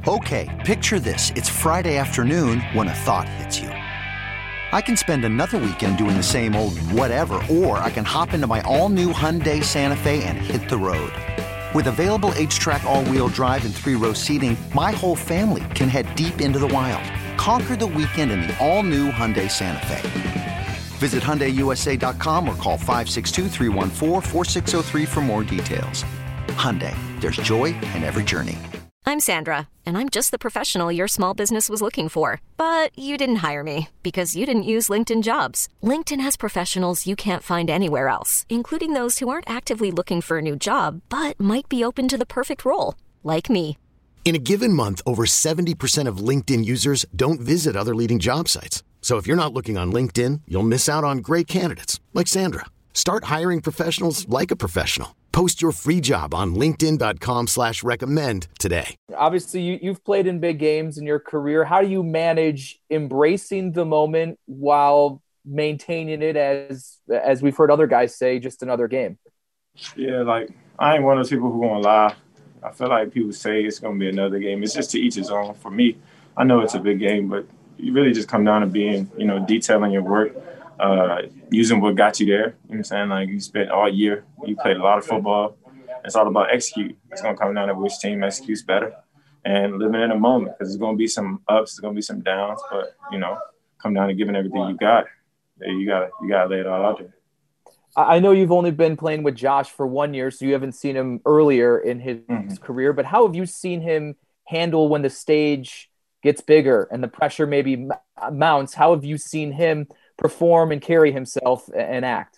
Okay, picture this. It's Friday afternoon when a thought hits you. I can spend another weekend doing the same old whatever, or I can hop into my all-new Hyundai Santa Fe and hit the road. With available H-Track all-wheel drive and 3-row seating, my whole family can head deep into the wild. Conquer the weekend in the all-new Hyundai Santa Fe. Visit HyundaiUSA.com or call 562-314-4603 for more details. Hyundai, there's joy in every journey. I'm Sandra, and I'm just the professional your small business was looking for. But you didn't hire me because you didn't use LinkedIn Jobs. LinkedIn has professionals you can't find anywhere else, including those who aren't actively looking for a new job, but might be open to the perfect role, like me. In a given month, over 70% of LinkedIn users don't visit other leading job sites. So if you're not looking on LinkedIn, you'll miss out on great candidates like Sandra. Start hiring professionals like a professional. Post your free job on linkedin.com/recommend today. Obviously, you've played in big games in your career. How do you manage embracing the moment while maintaining it as we've heard other guys say, just another game? Yeah, like, I ain't one of those people who gonna lie. I feel like people say it's gonna be another game. It's just to each his own. For me, I know it's a big game, but you really just come down to being, detailing your work, using what got you there. You know what I'm saying? Like, you spent all year, you played a lot of football. It's all about execute. It's going to come down to which team executes better and living in a moment, because there's going to be some ups, there's going to be some downs, but, come down to giving everything you got. You got to lay it all out there. I know you've only been playing with Josh for 1 year, so you haven't seen him earlier in his career, but how have you seen him handle when the stage gets bigger and the pressure maybe mounts? How have you seen him perform and carry himself and act?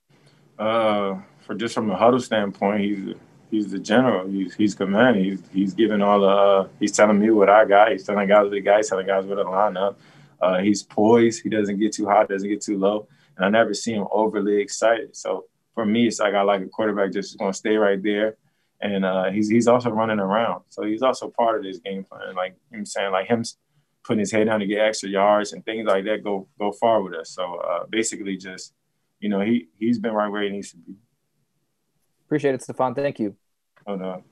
From a huddle standpoint, he's the general. He's commanding. He's giving all the. He's telling me what I got. He's telling guys what he got. He's telling guys what to line up. He's poised. He doesn't get too high. Doesn't get too low. And I never see him overly excited. So for me, it's like I like a quarterback just going to stay right there. And he's also running around. So he's also part of this game plan. Like, I'm saying, like, him putting his head down to get extra yards and things like that go far with us. So basically just, he's been right where he needs to be. Appreciate it, Stefan. Thank you. Oh, no.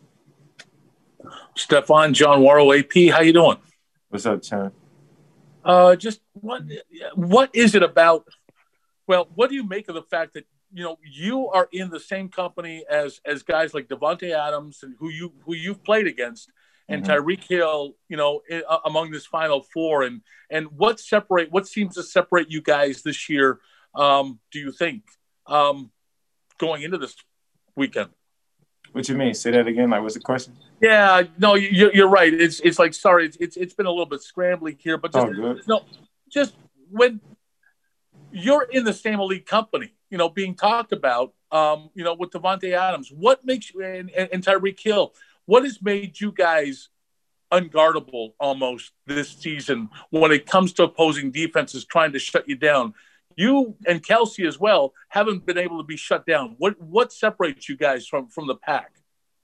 Stefan, John Warrow, AP, how you doing? What's up, Chan? Just what is it about? Well, what do you make of the fact that you are in the same company as guys like Davante Adams and who you've played against, and Tyreek Hill, among this Final Four, and what seems to separate you guys this year? Do you think going into this weekend? What you mean? Say that again. Like, what's the question? Yeah, no, you're right. It's like, sorry, it's been a little bit scrambly here, but just when you're in the same elite company, being talked about, with Davante Adams, what makes you and Tyreek Hill, what has made you guys unguardable almost this season when it comes to opposing defenses trying to shut you down? You and Kelsey as well haven't been able to be shut down. What separates you guys from the pack?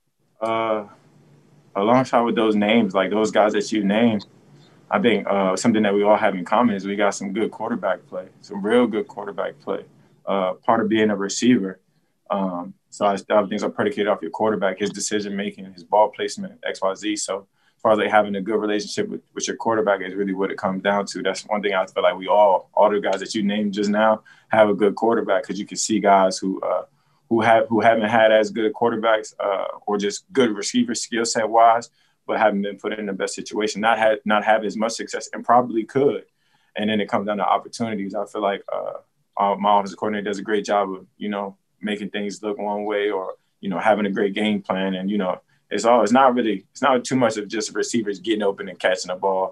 Alongside with those names, like those guys that you named, I think something that we all have in common is we got some good quarterback play, some real good quarterback play. Part of being a receiver. So I things are predicated off your quarterback, his decision-making, his ball placement, XYZ. So as far as like having a good relationship with your quarterback is really what it comes down to. That's one thing I feel like we all the guys that you named just now have a good quarterback, because you can see guys who haven't had as good quarterbacks or just good receiver skill set wise, but haven't been put in the best situation, not have as much success, and probably could. And then it comes down to opportunities. I feel like my offensive coordinator does a great job of, making things look one way, or, having a great game plan. And, it's not too much of just receivers getting open and catching the ball.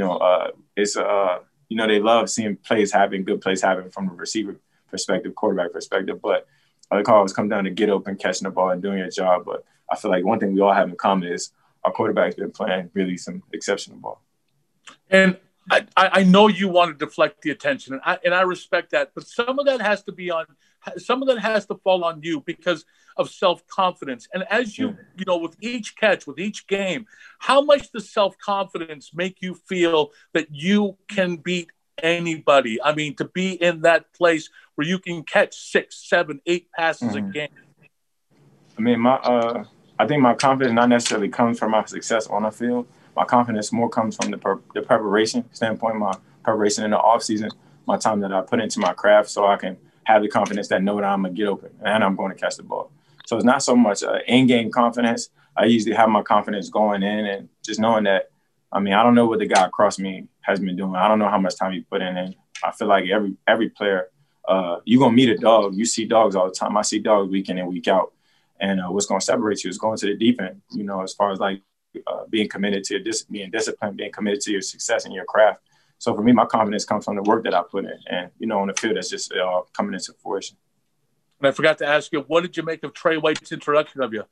They love seeing good plays happen from the receiver perspective, quarterback perspective. But it always comes down to get open, catching the ball, and doing your job. But I feel like one thing we all have in common is our quarterback's been playing really some exceptional ball. And I know you want to deflect the attention, and I respect that, but some of that has to fall on you because of self-confidence. And as you with each catch, with each game, how much does self-confidence make you feel that you can beat anybody? I mean, to be in that place where you can catch 6, 7, 8 passes a game. I mean, I think my confidence not necessarily comes from my success on the field, my confidence more comes from the preparation standpoint, my preparation in the off season, my time that I put into my craft, so I can have the confidence that know that I'm gonna get open and I'm going to catch the ball. So it's not so much in-game confidence. I usually have my confidence going in and just knowing that. I mean, I don't know what the guy across me has been doing. I don't know how much time he put in. And I feel like every player, you're going to meet a dog. You see dogs all the time. I see dogs week in and week out. And what's going to separate you is going to the deep end, you know, as far as like being committed to being disciplined, being committed to your success and your craft. So for me, my confidence comes from the work that I put in. And, you know, on the field, that's just coming into fruition. And I forgot to ask you, what did you make of Trey White's introduction of you?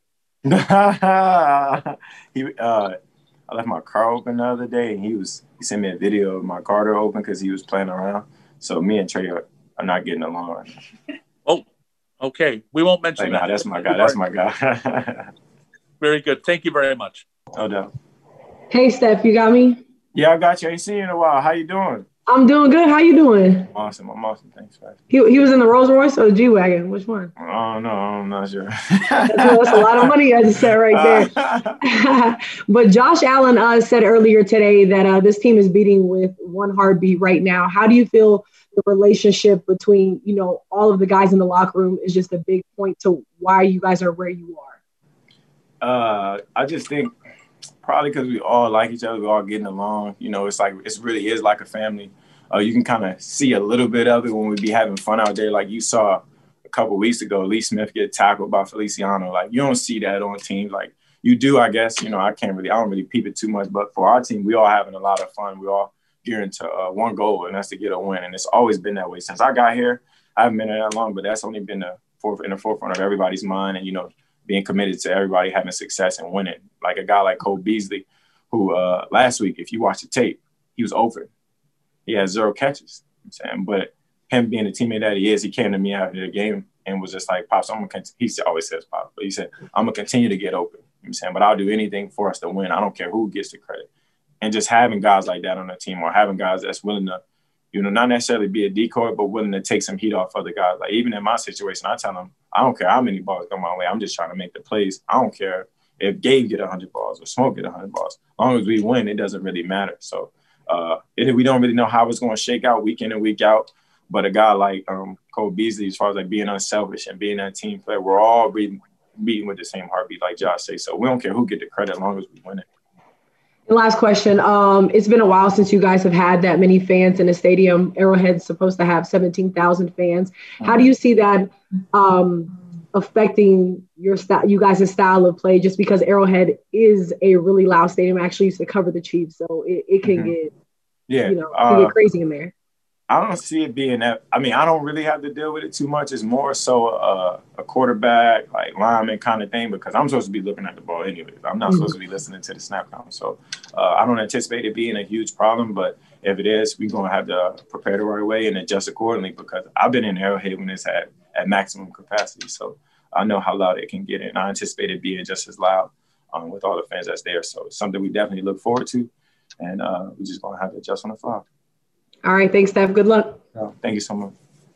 I left my car open the other day, and he sent me a video of my car door open because he was playing around. So me and Trey are not getting along right now. Oh, okay. We won't mention that. Nah, that's my guy. That's my guy. Very good. Thank you very much. No doubt. Hey, Steph, you got me? Yeah, I got you. I ain't seen you in a while. How you doing? I'm doing good. How you doing? I'm awesome. Thanks, man. He was in the Rolls Royce or the G-Wagon? Which one? Oh, no, I'm not sure. That's a lot of money I just said right there. But Josh Allen said earlier today that this team is beating with one heartbeat right now. How do you feel the relationship between, you know, all of the guys in the locker room is just a big point to why you guys are where you are? I just think probably because we all like each other, we all getting along. You know, it's like it really is like a family. You can kind of see a little bit of it when we be having fun out there. Like you saw a couple of weeks ago, Lee Smith get tackled by Feliciano. Like you don't see that on teams. Like you do, I guess. You know, I don't really peep it too much. But for our team, we all having a lot of fun. We all gearing to one goal, and that's to get a win. And it's always been that way since I got here. I haven't been there that long, but that's only been in the forefront of everybody's mind. And you know, being committed to everybody having success and winning. Like a guy like Cole Beasley, who last week, if you watch the tape, he was open. He had 0 catches. You know what I'm saying? But him being the teammate that he is, he came to me after the game and was just like, Pops, he always says Pops, but he said, I'm going to continue to get open. You know what I'm saying? But I'll do anything for us to win. I don't care who gets the credit. And just having guys like that on the team or having guys that's willing to, you know, not necessarily be a decoy, but willing to take some heat off other guys. Like even in my situation, I tell them, I don't care how many balls come my way. I'm just trying to make the plays. I don't care if Gabe get 100 balls or Smoke get 100 balls. As long as we win, it doesn't really matter. So we don't really know how it's going to shake out week in and week out. But a guy like Cole Beasley, as far as like being unselfish and being that team player, we're all beating with the same heartbeat, like Josh says. So we don't care who get the credit as long as we win it. And last question. It's been a while since you guys have had that many fans in the stadium. Arrowhead's supposed to have 17,000 fans. How do you see that affecting your style, you guys' style of play? Just because Arrowhead is a really loud stadium. I actually used to cover the Chiefs, so it can get, can get crazy in there. I don't see it being that. I mean, I don't really have to deal with it too much. It's more so a quarterback, like lineman kind of thing, because I'm supposed to be looking at the ball anyways. I'm not supposed to be listening to the snap count. So I don't anticipate it being a huge problem. But if it is, we're going to have to prepare the right way and adjust accordingly, because I've been in Arrowhead when it's at maximum capacity. So I know how loud it can get, and I anticipate it being just as loud with all the fans that's there. So it's something we definitely look forward to, and we're just going to have to adjust on the fly. All right. Thanks, Steph. Good luck. Thank you so much.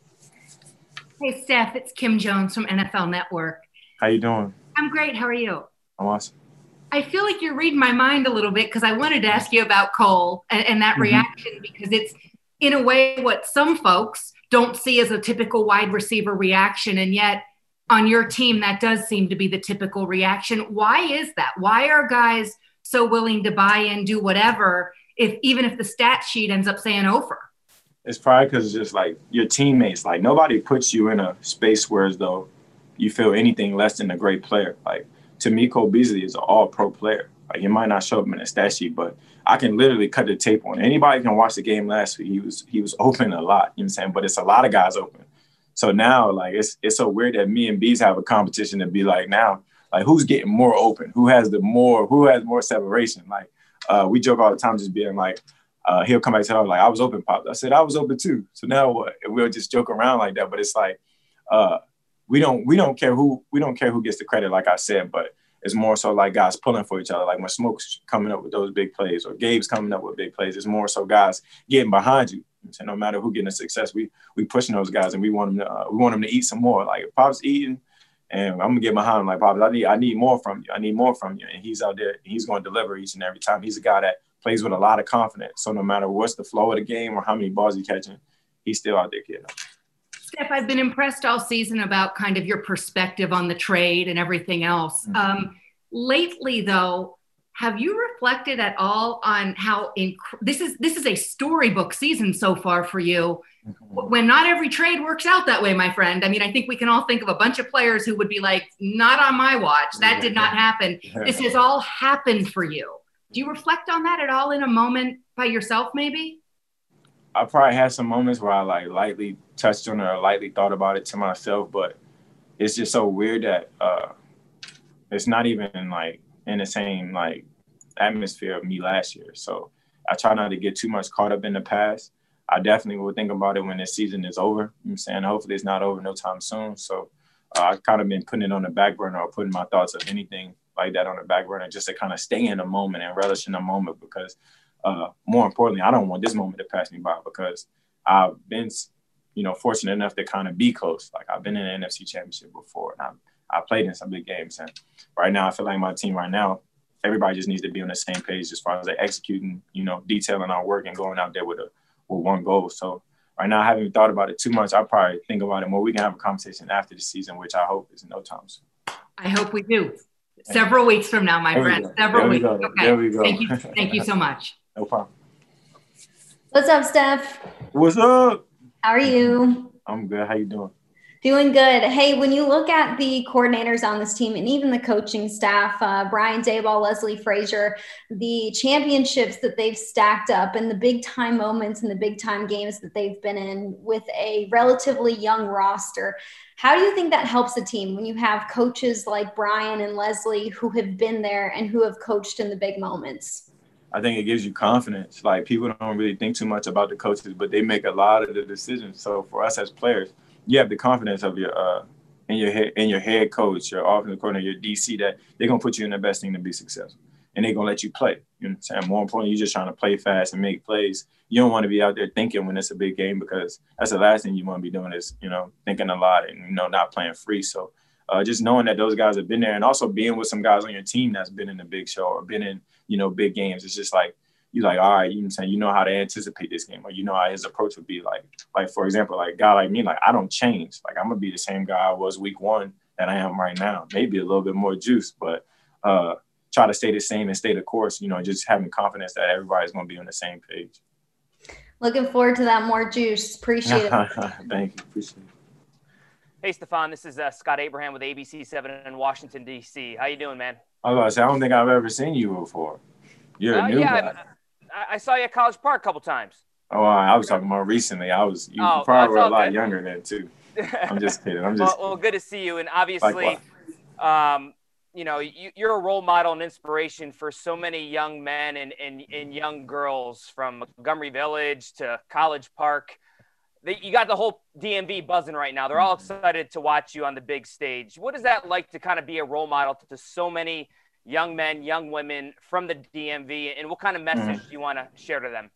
Hey, Steph. It's Kim Jones from NFL Network. How you doing? I'm great. How are you? I'm awesome. I feel like you're reading my mind a little bit, because I wanted to ask you about Cole and that reaction, because it's, in a way, what some folks don't see as a typical wide receiver reaction. And yet on your team, that does seem to be the typical reaction. Why is that? Why are guys so willing to buy in, do whatever, even if the stat sheet ends up saying over? It's probably because it's just like your teammates. Like nobody puts you in a space where as though you feel anything less than a great player. Like to me, Cole Beasley is an all-pro player. Like he might not show up in the stat sheet, but I can literally cut the tape on. Anybody can watch the game last week. He was open a lot. You know what I'm saying? But it's a lot of guys open. So now, like it's so weird that me and Bees have a competition to be like now, like who's getting more open? Who has more separation? Like we joke all the time, just being like, he'll come back and tell like, I was open, Pop. I said, I was open too. So now what? And we'll just joke around like that. But it's like, we don't care who gets the credit, like I said, but it's more so like guys pulling for each other. Like when Smoke's coming up with those big plays or Gabe's coming up with big plays, it's more so guys getting behind you. So no matter who getting the success, we pushing those guys, and we want them to eat some more. Like if Pop's eating And I'm gonna get behind him like, Pops, I need more from you. I need more from you. And he's out there. He's going to deliver each and every time. He's a guy that plays with a lot of confidence. So no matter what's the flow of the game or how many balls he's catching, he's still out there getting them. Steph, I've been impressed all season about kind of your perspective on the trade and everything else. Lately, though, have you reflected at all on how this is a storybook season so far for you? When not every trade works out that way, my friend. I mean, I think we can all think of a bunch of players who would be like, not on my watch. That did not happen. This has all happened for you. Do you reflect on that at all in a moment by yourself, maybe? I probably had some moments where I like lightly touched on it or lightly thought about it to myself, but it's just so weird that it's not even like in the same like atmosphere of me last year. So I try not to get too much caught up in the past. I definitely will think about it when this season is over. You know what I'm saying? Hopefully it's not over no time soon. So I've kind of been putting it on the back burner or putting my thoughts of anything like that on the back burner just to kind of stay in the moment and relish in the moment because more importantly, I don't want this moment to pass me by because I've been, fortunate enough to kind of be close. Like I've been in an NFC Championship before and I played in some big games. And right now, I feel like my team right now, everybody just needs to be on the same page as far as like executing, detailing our work and going out there with one goal. So right now, I haven't even thought about it too much. I'll probably think about it more. We can have a conversation after the season, which I hope is in no time soon. I hope we do. Several weeks from now, my friend. Several weeks. Okay. There we go. Thank you so much. No problem. What's up, Steph? What's up? How are you? I'm good. How you doing? Doing good. Hey, when you look at the coordinators on this team and even the coaching staff, Brian Daboll, Leslie Frazier, the championships that they've stacked up and the big time moments and the big time games that they've been in with a relatively young roster, how do you think that helps a team when you have coaches like Brian and Leslie who have been there and who have coached in the big moments? I think it gives you confidence. Like people don't really think too much about the coaches, but they make a lot of the decisions. So for us as players, you have the confidence of your head coach, your offensive coordinator, your DC that they're gonna put you in the best thing to be successful, and they're gonna let you play. You know what I'm saying? More importantly, you're just trying to play fast and make plays. You don't want to be out there thinking when it's a big game because that's the last thing you want to be doing is thinking a lot and not playing free. So just knowing that those guys have been there and also being with some guys on your team that's been in the big show or been in big games, it's just like. You're like, all right, you know what I'm saying? You know how to anticipate this game, or you know how his approach would be. Like for example, like a guy like me, like I don't change. Like I'm gonna be the same guy I was week one that I am right now. Maybe a little bit more juice, but try to stay the same and stay the course. Just having confidence that everybody's gonna be on the same page. Looking forward to that more juice. Appreciate it. Thank you. Appreciate it. Hey, Stefan, this is Scott Abraham with ABC7 in Washington, D.C. How you doing, man? I was about to say, I don't think I've ever seen you before. You're a new guy. I saw you at College Park a couple times. Oh, I was talking about recently. You probably were a lot younger then too. I'm just kidding. Well, good to see you. And obviously, you're a role model and inspiration for so many young men and young girls from Montgomery Village to College Park. You got the whole DMV buzzing right now. They're all excited to watch you on the big stage. What is that like to kind of be a role model to so many young men, young women from the DMV, and what kind of message do you want to share to them?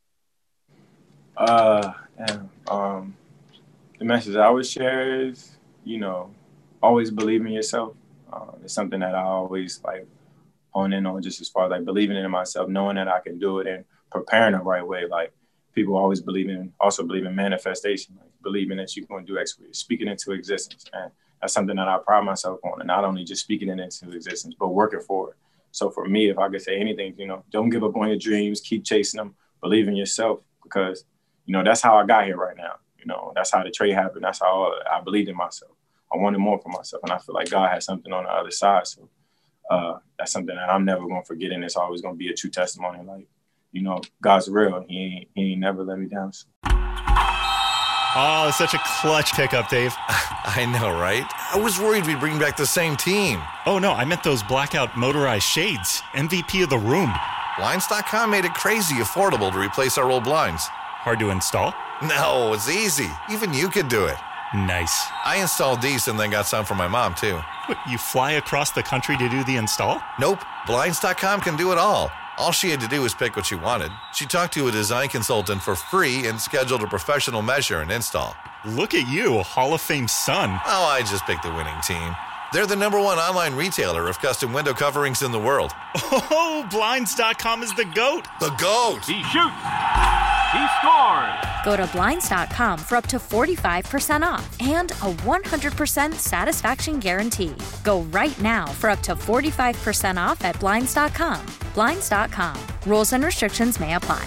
The message I would share is, always believe in yourself. It's something that I always hone in on, just as far as believing in myself, knowing that I can do it and preparing the right way. Like people always believe in manifestation, believing that you're going to do X, speaking into existence. And that's something that I pride myself on, and not only just speaking it into existence, but working for it. So for me, if I could say anything, don't give up on your dreams, keep chasing them, believe in yourself, because, that's how I got here right now. That's how the trade happened. That's how I believed in myself. I wanted more for myself, and I feel like God has something on the other side. So that's something that I'm never going to forget, and it's always going to be a true testimony. God's real. He ain't never let me down. So. Oh, such a clutch pickup, Dave. I know, right? I was worried we'd bring back the same team. Oh, no, I meant those blackout motorized shades. MVP of the room. Blinds.com made it crazy affordable to replace our old blinds. Hard to install? No, it's easy. Even you could do it. Nice. I installed these and then got some for my mom, too. What, you fly across the country to do the install? Nope. Blinds.com can do it all. All she had to do was pick what she wanted. She talked to a design consultant for free and scheduled a professional measure and install. Look at you, a Hall of Fame son. Oh, I just picked the winning team. They're the #1 online retailer of custom window coverings in the world. Oh, Blinds.com is the GOAT. The GOAT. He shoots. He scores. Go to Blinds.com for up to 45% off and a 100% satisfaction guarantee. Go right now for up to 45% off at Blinds.com. Blinds.com. Rules and restrictions may apply.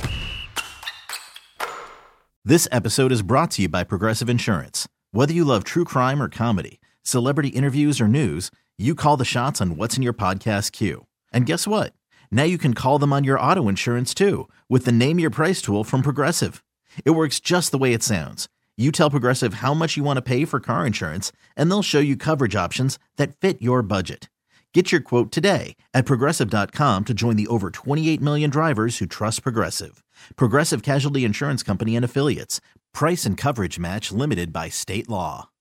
This episode is brought to you by Progressive Insurance. Whether you love true crime or comedy, celebrity interviews or news, you call the shots on what's in your podcast queue. And guess what? Now you can call them on your auto insurance too with the Name Your Price tool from Progressive. It works just the way it sounds. You tell Progressive how much you want to pay for car insurance, and they'll show you coverage options that fit your budget. Get your quote today at Progressive.com to join the over 28 million drivers who trust Progressive. Progressive Casualty Insurance Company and Affiliates. Price and coverage match limited by state law.